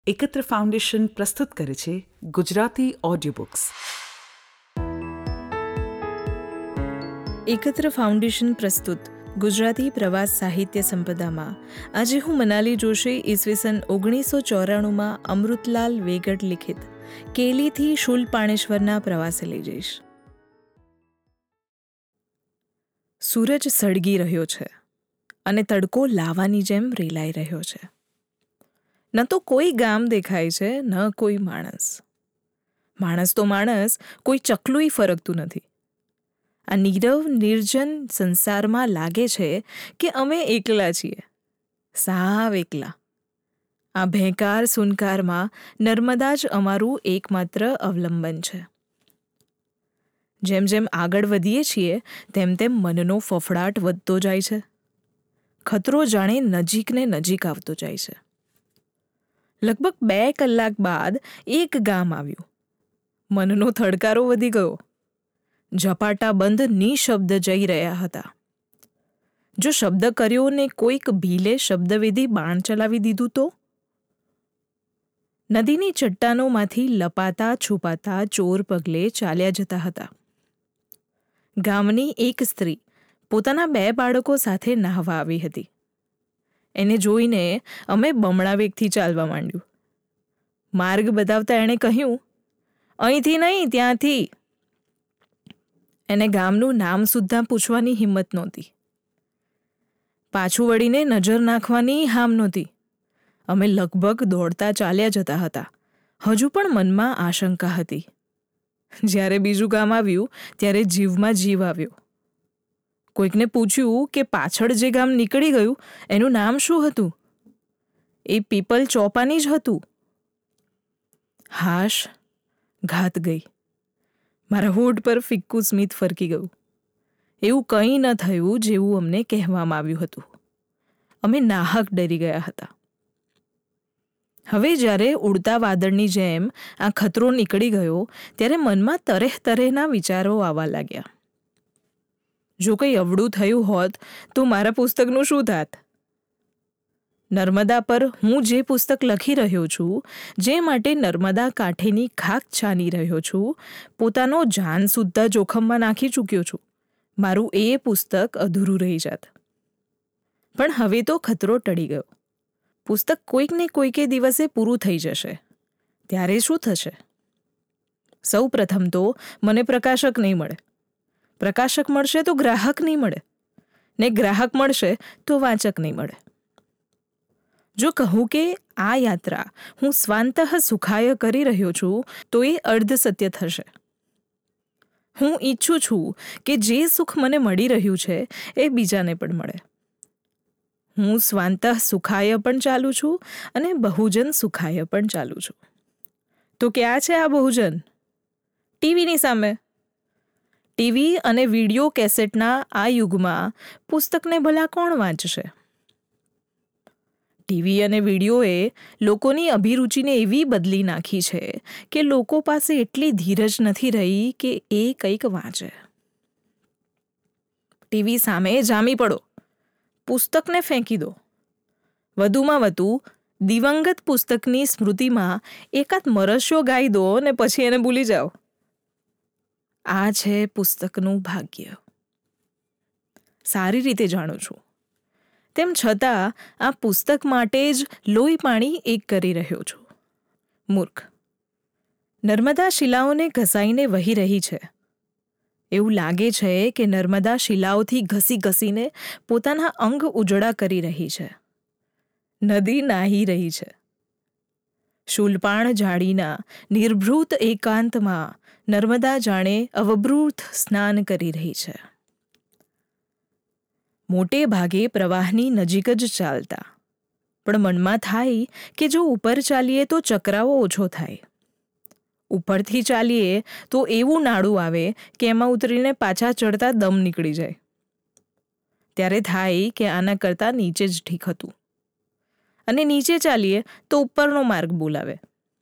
એકત્ર ફાઉન્ડેશન પ્રસ્તુત કરે છે Gujarati audio books. Ekatra foundation પ્રસ્તુત ગુજરાતી પ્રવાસ સાહિત્ય સંપદામાં આજે હું મનાલી જોશી ઈસવીસન 1994માં અમૃતલાલ વેગડ લિખિત કેલીથી શૂલપાણેશ્વરના પ્રવાસે લઈ જઈશ. સૂરજ સળગી રહ્યો છે અને તડકો લાવાની જેમ રેલાઈ રહ્યો છે. ન તો કોઈ ગામ દેખાય છે, ન કોઈ માણસ. માણસ તો માણસ, કોઈ ચકલુંય ફરકતું નથી. આ નીરવ નિર્જન સંસારમાં લાગે છે કે અમે એકલા છીએ, સાવ એકલા. આ ભેંકાર સુનકારમાં નર્મદા જ અમારું એકમાત્ર અવલંબન છે. જેમ જેમ આગળ વધીએ છીએ તેમ તેમ મનનો ફફડાટ વધતો જાય છે. ખતરો જાણે નજીકને નજીક આવતો જાય છે. લગભગ 2 કલાક બાદ એક ગામ આવ્યું. મનનો થડકારો વધી ગયો. ઝપાટા બંધ નિશબ્દ જઈ રહ્યા હતા. જો શબ્દ કર્યો ને કોઈક ભીલે શબ્દવેદી બાણ ચલાવી દીધું તો? નદીની ચટ્ટાનોમાંથી લપાતા છુપાતા ચોર પગલે ચાલ્યા જતા હતા. ગામની એક સ્ત્રી પોતાના 2 બાળકો સાથે નાહવા આવી હતી. એને જોઈને અમે બમણા વેગથી ચાલવા માંડ્યું. માર્ગ બતાવતા એણે કહ્યું, અહીંથી નહીં, ત્યાંથી. એને ગામનું નામ સુદ્ધા પૂછવાની હિંમત નહોતી. પાછું વળીને નજર નાખવાની હામ નહોતી. અમે લગભગ દોડતા ચાલ્યા જતા હતા. હજુ પણ મનમાં આશંકા હતી. જ્યારે બીજું ગામ આવ્યું ત્યારે જીવમાં જીવ આવ્યો. કોઈકને પૂછ્યું કે પાછળ જે ગામ નીકળી ગયું એનું નામ શું હતું? એ પીપલ ચોપાની જ હતું. હાશ, ઘાત ગઈ. મારા હોઠ પર ફિક્કું સ્મિત ફરકી ગયું. એવું કંઈ ન થયું જેવું અમને કહેવામાં આવ્યું હતું. અમે નાહક ડરી ગયા હતા. હવે જ્યારે ઉડતા વાદળની જેમ આ ખતરો નીકળી ગયો ત્યારે મનમાં તરેહ તરેહના વિચારો આવવા લાગ્યા. જો કંઈ અવળું થયું હોત તો મારા પુસ્તકનું શું થાત? નર્મદા પર હું જે પુસ્તક લખી રહ્યો છું, જે માટે નર્મદા કાંઠેની ખાક છાની રહ્યો છું, પોતાનો જાન સુદ્ધા જોખમમાં નાખી ચૂક્યો છું, મારું એ પુસ્તક અધૂરું રહી જાત. પણ હવે તો ખતરો ટળી ગયો. પુસ્તક કોઈક ને કોઈકે દિવસે પૂરું થઈ જશે. ત્યારે શું થશે? સૌ પ્રથમ તો મને પ્રકાશક નહીં મળે. પ્રકાશક મળશે તો ગ્રાહક નહીં મળે, ને ગ્રાહક મળશે તો વાચક નહીં મળે. જો કહું કે આ યાત્રા હું સ્વાંતઃ સુખાય કરી રહ્યો છું તો એ અર્ધ સત્ય થશે. હું ઈચ્છું છું કે જે સુખ મને મળી રહ્યું છે એ બીજાને પણ મળે. હું સ્વાંતઃ સુખાય પણ ચાલું છું અને બહુજન સુખાય પણ ચાલું છું. તો ક્યાં છે આ બહુજન? ટીવીની સામે. ટીવી અને વિડીયો કેસેટના આ યુગમાં પુસ્તકને ભલા કોણ વાંચશે? ટીવી અને વિડીયોએ લોકોની અભિરુચિને એવી બદલી નાખી છે કે લોકો પાસે એટલી ધીરજ નથી રહી કે એ કંઈક વાંચે. ટીવી સામે જામી પડો, પુસ્તકને ફેંકી દો. વધુમાં વધુ દિવંગત પુસ્તકની સ્મૃતિમાં એકાદ મરસ્યો ગાઈ દો ને પછી એને ભૂલી જાઓ. આ છે પુસ્તકનું ભાગ્ય. સારી રીતે જાણું છું. તેમ છતાં આ પુસ્તક માટે જ લોહી પાણી એક કરી રહ્યો છું. મૂર્ખ. નર્મદા શિલાઓને ઘસાઈને વહી રહી છે. એવું લાગે છે કે નર્મદા શિલાઓથી ઘસી ઘસીને પોતાના અંગ ઉજળા કરી રહી છે. નદી નાહી રહી છે. શૂલપાણ ઝાડીના નિર્ભૃત એકાંતમાં નર્મદા જાણે અવભૃત સ્નાન કરી રહી છે. મોટે ભાગે પ્રવાહની નજીક જ ચાલતા, પણ મનમાં થાય કે જો ઉપર ચાલીએ તો ચકરાવો ઓછો થાય. ઉપરથી ચાલીએ તો એવું નાડું આવે કે એમાં ઉતરીને પાછા ચડતા દમ નીકળી જાય. ત્યારે થાય કે આના કરતાં નીચે જ ઠીક હતું. અને નીચે ચાલીએ તો ઉપરનો માર્ગ બોલાવે.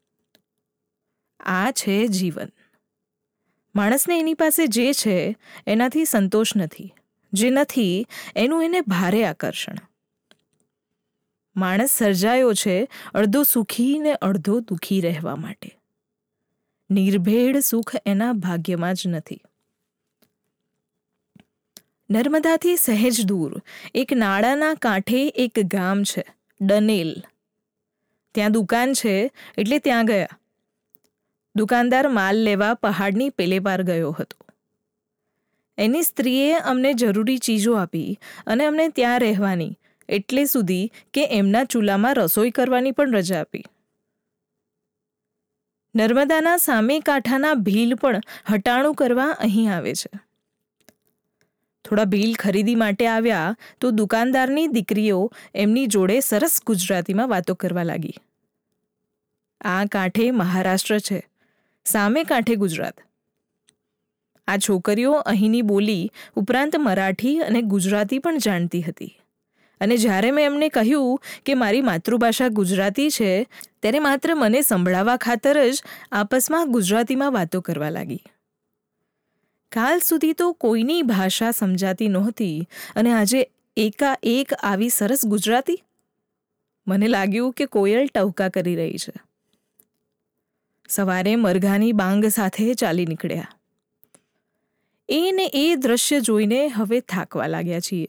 આ છે જીવન. માણસને એની પાસે જે છે એનાથી સંતોષ નથી. જે નથી એનું એને ભારે આકર્ષણ. માણસ સર્જાયો છે અડધો સુખી ને અડધો દુઃખી રહેવા માટે. નિર્ભેળ સુખ એના ભાગ્યમાં જ નથી. નર્મદાથી સહેજ દૂર એક નાળાના કાંઠે એક ગામ છે, ડનેલ. ત્યાં દુકાન છે એટલે ત્યાં ગયા. દુકાનદાર માલ લેવા પહાડની પેલે પાર ગયો હતો. એની સ્ત્રીએ અમને જરૂરી ચીજો આપી અને અમને ત્યાં રહેવાની એટલે સુધી કે એમના ચૂલામાં રસોઈ કરવાની પણ રજા આપી. નર્મદાના સામે કાંઠાના ભીલ પણ હટાણું કરવા અહીં આવે છે. થોડા ભીલ ખરીદી માટે આવ્યા તો દુકાનદારની દીકરીઓ એમની જોડે સરસ ગુજરાતીમાં વાતો કરવા લાગી. આ કાંઠે મહારાષ્ટ્ર છે, સામે કાંઠે ગુજરાત. આ છોકરીઓ અહીંની બોલી ઉપરાંત મરાઠી અને ગુજરાતી પણ જાણતી હતી. અને જ્યારે મેં એમને કહ્યું કે મારી માતૃભાષા ગુજરાતી છે, ત્યારે માત્ર મને સંભળાવવા ખાતર જ આપસમાં ગુજરાતીમાં વાતો કરવા લાગી. કાલ સુધી તો કોઈની ભાષા સમજાતી નહોતી અને આજે એકાએક આવી સરસ ગુજરાતી. મને લાગ્યું કે કોયલ ટહુકા કરી રહી છે. સવારે મરઘાની બાંગ સાથે ચાલી નીકળ્યા. એ દ્રશ્ય જોઈને હવે થાકવા લાગ્યા છીએ.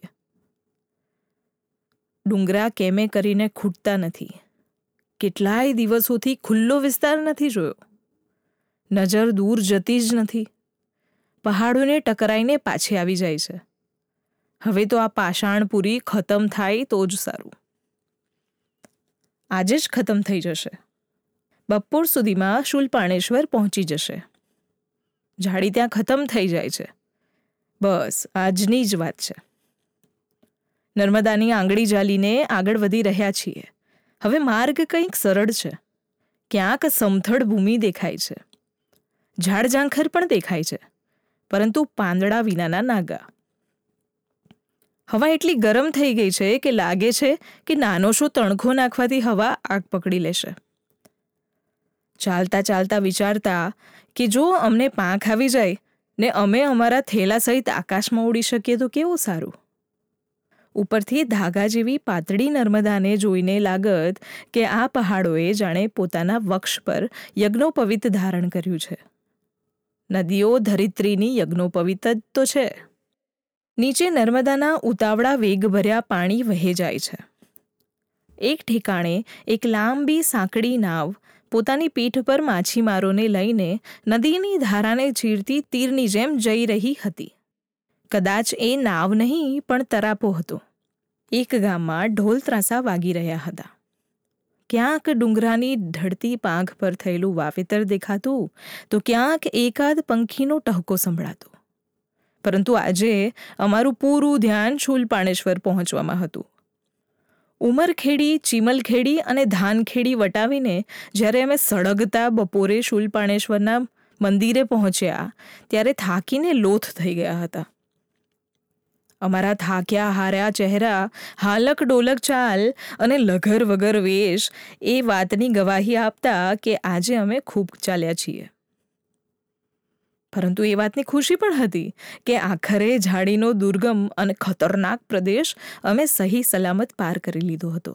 ડુંગરા કેમે કરીને ખૂટતા નથી. કેટલાય દિવસોથી ખુલ્લો વિસ્તાર નથી જોયો. નજર દૂર જતી જ નથી. પહાડોને ટકરાઈને પાછી આવી જાય છે. હવે તો આ પાષાણપુરી ખતમ થાય તો જ સારું. આજે જ ખતમ થઈ જશે. બપોર સુધીમાં શૂલપાણેશ્વર પહોંચી જશે. ઝાડી ત્યાં ખતમ થઈ જાય છે. બસ આજની જ વાત છે. નર્મદાની આંગળી ઝાલીને આગળ વધી રહ્યા છીએ. હવે માર્ગ કંઈક સરળ છે. ક્યાંક સમથળ ભૂમિ દેખાય છે. ઝાડ ઝાંખર પણ દેખાય છે, પરંતુ પાંદડા વિનાના નાગા. હવા એટલી ગરમ થઈ ગઈ છે કે લાગે છે કે નાનો શો તણખો નાખવાથી હવા આગ પકડી લેશે. ચાલતા ચાલતા વિચારતા કે જો અમને પાંખ આવી જાય ને અમે અમારા થેલા સહિત આકાશમાં ઉડી શકીએ તો કેવું સારું. ઉપરથી ધાગા જેવી પાતળી નર્મદાને જોઈને લાગત કે આ પહાડોએ જાણે પોતાના વક્ષ પર યજ્ઞોપવિત ધારણ કર્યું છે. નદીઓ ધરિત્રીની યજ્ઞોપવિત જ તો છે. નીચે નર્મદાના ઉતાવળા વેગભર્યા પાણી વહે જાય છે. એક ઠેકાણે એક લાંબી સાંકડી નાવ પોતાની પીઠ પર માછીમારોને લઈને નદીની ધારાને ચીરતી તીરની જેમ જઈ રહી હતી. કદાચ એ નાવ નહીં પણ તરાપો હતો. એક ગામમાં ઢોલ ત્રાંસા વાગી રહ્યા હતા. ક્યાંક ડુંગરાની ઢળતી પાંખ પર થયેલું વાવેતર દેખાતું તો ક્યાંક એકાદ પંખીનો ટહુકો સંભળાતો. પરંતુ આજે અમારું પૂરું ધ્યાન શૂલપાણેશ્વર પહોંચવામાં હતું. ઉમરખેડી, ચીમલખેડી અને ધાનખેડી વટાવીને જ્યારે અમે સળગતા બપોરે શૂલપાણેશ્વરના મંદિરે પહોંચ્યા ત્યારે થાકીને લોથ થઈ ગયા હતા. અમારા થાક્યા હાર્યા ચહેરા, હાલક ડોલક ચાલ અને લઘર વગર વેશ એ વાતની ગવાહી આપતા કે આજે અમે ખૂબ ચાલ્યા છીએ. પરંતુ એ વાતની ખુશી પણ હતી કે આખરે ઝાડીનો દુર્ગમ અને ખતરનાક પ્રદેશ અમે સહી સલામત પાર કરી લીધો હતો.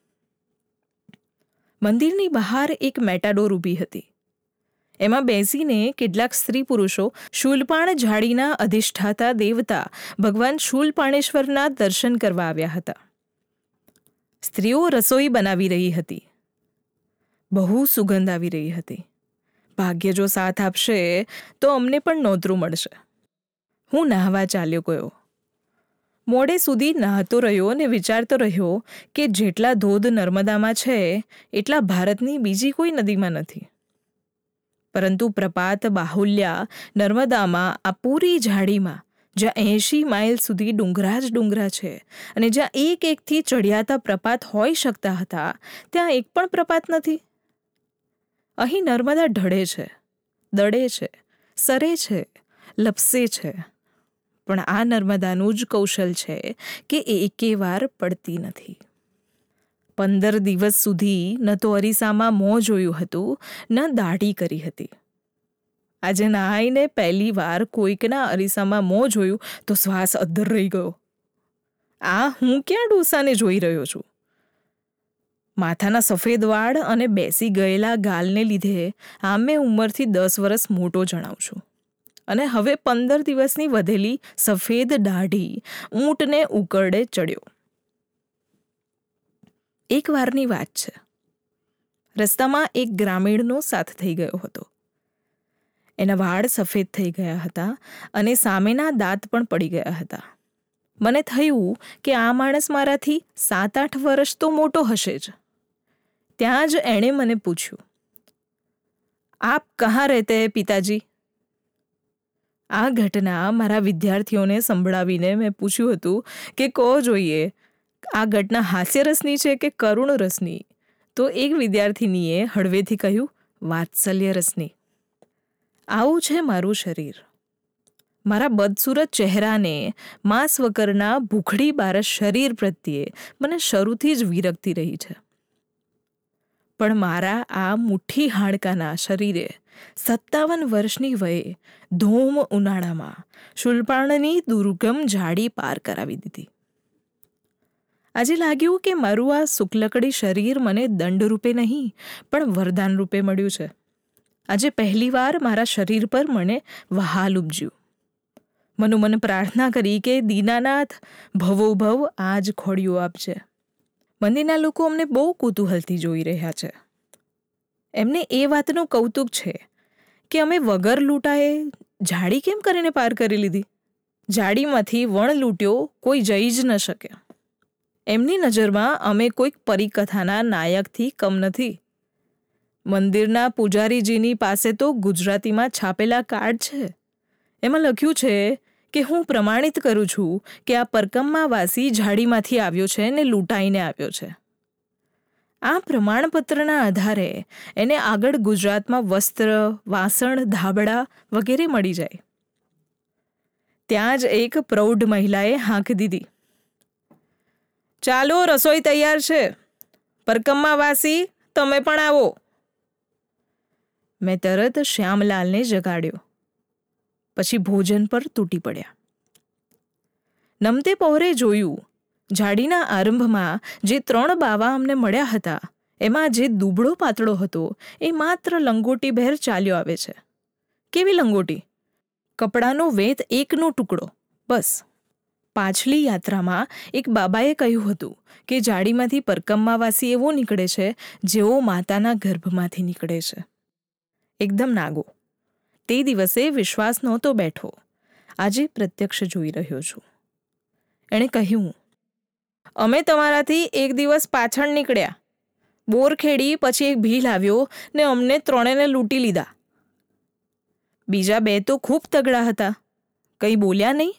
મંદિરની બહાર એક મેટાડોર ઊભી હતી. એમાં બેસીને કેટલાક સ્ત્રી પુરુષો શૂલપાણ ઝાડીના અધિષ્ઠાતા દેવતા ભગવાન શૂલપાણેશ્વરના દર્શન કરવા આવ્યા હતા. સ્ત્રીઓ રસોઈ બનાવી રહી હતી. બહુ સુગંધ આવી રહી હતી. ભાગ્ય જો સાથ આપશે તો અમને પણ નોતરું મળશે. હું નાહવા ચાલ્યો ગયો. મોડે સુધી નાહતો રહ્યો અને વિચારતો રહ્યો કે જેટલા ધોધ નર્મદામાં છે એટલા ભારતની બીજી કોઈ નદીમાં નથી. પરંતુ પ્રપાત બાહુલ્યા નર્મદામાં આ પૂરી ઝાડીમાં જ્યાં 80 માઇલ સુધી ડુંગરા જ ડુંગરા છે અને જ્યાં એક એકથી ચઢિયાતા પ્રપાત હોઈ શકતા હતા ત્યાં એક પણ પ્રપાત નથી. અહીં નર્મદા ઢળે છે, દડે છે, સરે છે, લપસે છે, પણ આ નર્મદાનું જ કૌશલ છે કે એ એકેવાર પડતી નથી. 15 દિવસ સુધી ન તો અરીસામાં મોં જોયું હતું ન દાઢી કરી હતી. આજે નહાઈને પહેલી વાર કોઈકના અરીસામાં મોં જોયું તો શ્વાસ અદ્ધર રહી ગયો. આ હું ક્યાં ડોસાને જોઈ રહ્યો છું? માથાના સફેદ વાળ અને બેસી ગયેલા ગાલને લીધે આમ મેં ઉંમરથી 10 વર્ષ મોટો જણાવું છું. અને હવે 15 દિવસની વધેલી સફેદ દાઢી ઊંટને ઉકરડે ચડ્યો. એક વારની વાત છે. રસ્તામાં એક ગ્રામીણનો સાથ થઈ ગયો હતો. એના વાળ સફેદ થઈ ગયા હતા અને સામેના દાંત પણ પડી ગયા હતા. મને થયું કે આ માણસ મારાથી 7-8 વર્ષ તો મોટો હશે જ. ત્યાં જ એણે મને પૂછ્યું, આપ કહાં રહેતે હૈ પિતાજી? આ ઘટના મારા વિદ્યાર્થીઓને સંભળાવીને મેં પૂછ્યું હતું કે કહો જોઈએ આ ઘટના હાસ્યરસની છે કે કરુણ રસની? તો એક વિદ્યાર્થિનીએ હળવેથી કહ્યું, વાત્સલ્ય રસની. આવું છે મારું શરીર. મારા બદસૂરત ચહેરાને માંસ વગરના ભૂખડી બારસ શરીર પ્રત્યે મને શરૂથી જ વિરક્તિ રહી છે. પણ મારા આ મુઠ્ઠી હાડકાના શરીરે 57 વર્ષની વયે ધોમ ઉનાળામાં શુલપાણની દુર્ગમ ઝાડી પાર કરાવી દીધી. આજે લાગ્યું કે મારું આ શુક્લકડી શરીર મને દંડરૂપે નહીં પણ વરદાન રૂપે મળ્યું છે. આજે પહેલીવાર મારા શરીર પર મને વહાલ ઉપજ્યું. મનોમન પ્રાર્થના કરી કે દીનાનાથ ભવોભવ આજ ખોડિયું આપજે. મંદિરના લોકો અમને બહુ કુતૂહલથી જોઈ રહ્યા છે. એમને એ વાતનું કૌતુક છે કે અમે વગર લૂંટાએ ઝાડી કેમ કરીને પાર કરી લીધી? ઝાડીમાંથી વણ લૂંટ્યો કોઈ જઈ જ ન શકે. એમની નજરમાં અમે કોઈક પરિકથાના નાયકથી કમ નથી. મંદિરના પૂજારીજીની પાસે તો ગુજરાતીમાં છાપેલા કાર્ડ છે. એમાં લખ્યું છે કે હું પ્રમાણિત કરું છું કે આ પરકમ્માવાસી ઝાડીમાંથી આવ્યો છે ને લૂંટાઈને આવ્યો છે. આ પ્રમાણપત્રના આધારે એને આગળ ગુજરાતમાં વસ્ત્ર, વાસણ, ધાબળા વગેરે મળી જાય. ત્યાં જ એક પ્રૌઢ મહિલાએ હાંક દીધી, ચાલો રસોઈ તૈયાર છે, પરકમ્માવાસી તમે પણ આવો. મેં તરત શ્યામલાલને જગાડ્યો. પછી ભોજન પર તૂટી પડ્યા. નમતે પહોરે જોયું, ઝાડીના આરંભમાં જે 3 બાવા અમને મળ્યા હતા એમાં જે દુબળો પાતળો હતો એ માત્ર લંગોટી બહેર ચાલ્યો આવે છે. કેવી લંગોટી? કપડાનો વેત 1નો ટુકડો, બસ. પાછલી યાત્રામાં એક બાબાએ કહ્યું હતું કે ઝાડીમાંથી પરકમ્માવાસી એવો નીકળે છે જેવો માતાના ગર્ભમાંથી નીકળે છે. એકદમ નાગો. તે દિવસે વિશ્વાસ નહોતો બેઠો. આજે પ્રત્યક્ષ જોઈ રહ્યો છું. એણે કહ્યું, અમે તમારાથી એક દિવસ પાછળ નીકળ્યા. બોર ખેડી પછી એક ભીલ આવ્યો ને અમને 3ને લૂંટી લીધા. બીજા 2 તો ખૂબ તગડા હતા, કંઈ બોલ્યા નહીં.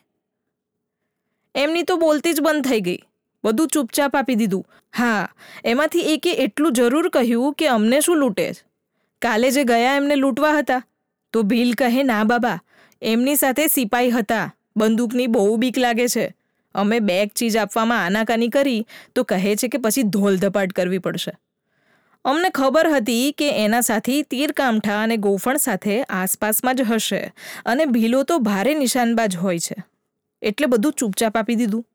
એમની તો બોલતી જ બંધ થઈ ગઈ. બધું ચૂપચાપ આપી દીધું. હા, એમાંથી એકે એટલું જરૂર કહ્યું કે અમને શું લૂંટે? કાલે જે ગયા એમને લૂંટવા હતા. તો ભીલ કહે, ના બાબા, એમની સાથે સિપાઈ હતા, બંદૂકની બહુ બીક લાગે છે. અમે 2 ચીજ આપવામાં આનાકાની કરી તો કહે છે કે પછી ધોલધપાટ કરવી પડશે. અમને ખબર હતી કે એના સાથી તીરકામઠા અને ગોફણ સાથે આસપાસમાં જ હશે અને ભીલો તો ભારે નિશાનબાજ હોય છે. એટલે બધું ચૂપચાપ આપી દીધું.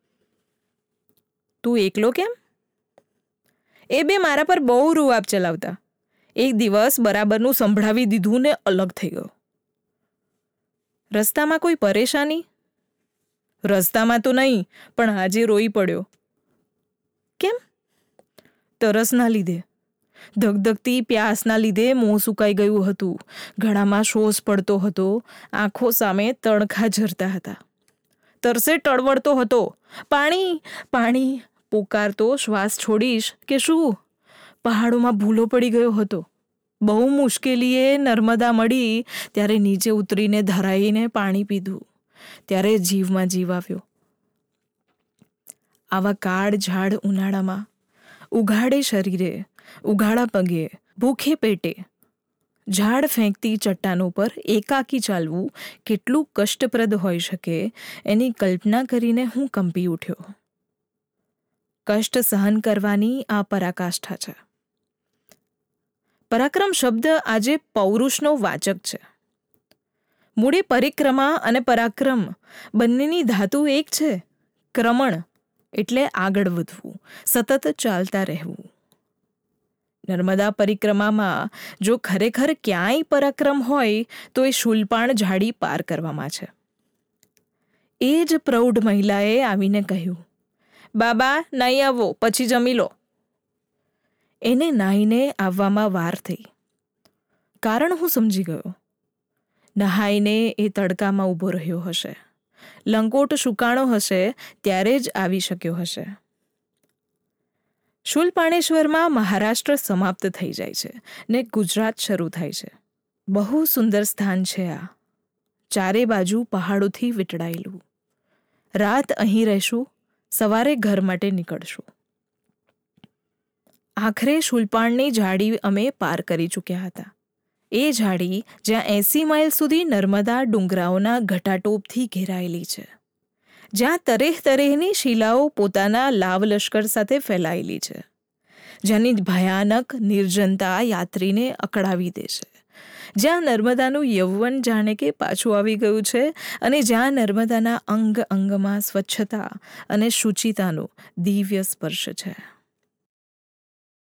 તું એકલો કેમ? એ 2 મારા પર બહુ રૂઆબ ચલાવતા. એક દિવસ બરાબરનું સંભળાવી દીધું ને અલગ થઈ ગયો. રસ્તામાં કોઈ પરેશાની? રસ્તામાં તો નહીં, પણ આજે રોઈ પડ્યો. કેમ? તરસના લીધે. ધગધગતી પ્યાસના લીધે મોં સુકાઈ ગયું હતું. ગળામાં શોષ પડતો હતો. આંખો સામે તણખા ઝરતા હતા. તરસે ટળવળતો હતો. પાણી, પાણી પોકારતો શ્વાસ છોડીશ કે શું? પહાડોમાં ભૂલો પડી ગયો હતો. બહુ મુશ્કેલીએ નર્મદા મળી ત્યારે નીચે ઉતરીને ધરાઈને પાણી પીધું. ત્યારે જીવમાં જીવ આવ્યો. આવા કાળઝાળ ઉનાળામાં ઉઘાડે શરીરે, ઉઘાડા પગે, ભૂખે પેટે ઝાડ ફેંકતી ચટ્ટાનો પર એકાકી ચાલવું કેટલું કષ્ટપ્રદ હોઈ શકે એની કલ્પના કરીને હું કંપી ઉઠ્યો. કષ્ટ સહન કરવાની આ પરાકાષ્ઠા છે. પરાક્રમ શબ્દ આજે પૌરુષનો વાચક છે. મૂળે પરિક્રમા અને પરાક્રમ બંનેની ધાતુ એક છે. ક્રમણ એટલે આગળ વધવું, સતત ચાલતા રહેવું. નર્મદા પરિક્રમામાં જો ખરેખર ક્યાંય પરાક્રમ હોય તો એ શૂલપાણ ઝાડી પાર કરવામાં છે. એ જ પ્રૌઢ મહિલાએ આવીને કહ્યું, બાબા નાહી આવો, પછી જમી લો. એને નાહીને આવવામાં વાર થઈ. કારણ હું સમજી ગયો. નહાઈને એ તડકામાં ઊભો રહ્યો હશે, લંગોટ સુકાણો હશે, ત્યારે જ આવી શક્યો હશે. શૂલપાણેશ્વરમાં મહારાષ્ટ્ર સમાપ્ત થઈ જાય છે ને ગુજરાત શરૂ થાય છે. બહુ સુંદર સ્થાન છે આ, ચારે બાજુ પહાડોથી વીંટળાયેલું. રાત અહીં રહેશું, સવારે ઘર માટે નીકળશું. આખરે શૂલપાણની ઝાડી અમે પાર કરી ચૂક્યા હતા. એ ઝાડી જ્યાં 80 માઇલ સુધી નર્મદા ડુંગરાઓના ઘટાટોપથી ઘેરાયેલી છે, જ્યાં તરેહ તરેહની શિલાઓ પોતાના લાવ લશ્કર સાથે ફેલાયેલી છે, જ્યાંની ભયાનક નિર્જનતા યાત્રીને અકળાવી દે છે, જ્યાં નર્મદાનું યૌવન જાણે કે પાછું આવી ગયું છે અને જ્યાં નર્મદાના અંગ અંગમાં સ્વચ્છતા અને શુચિતાનો દિવ્ય સ્પર્શ છે.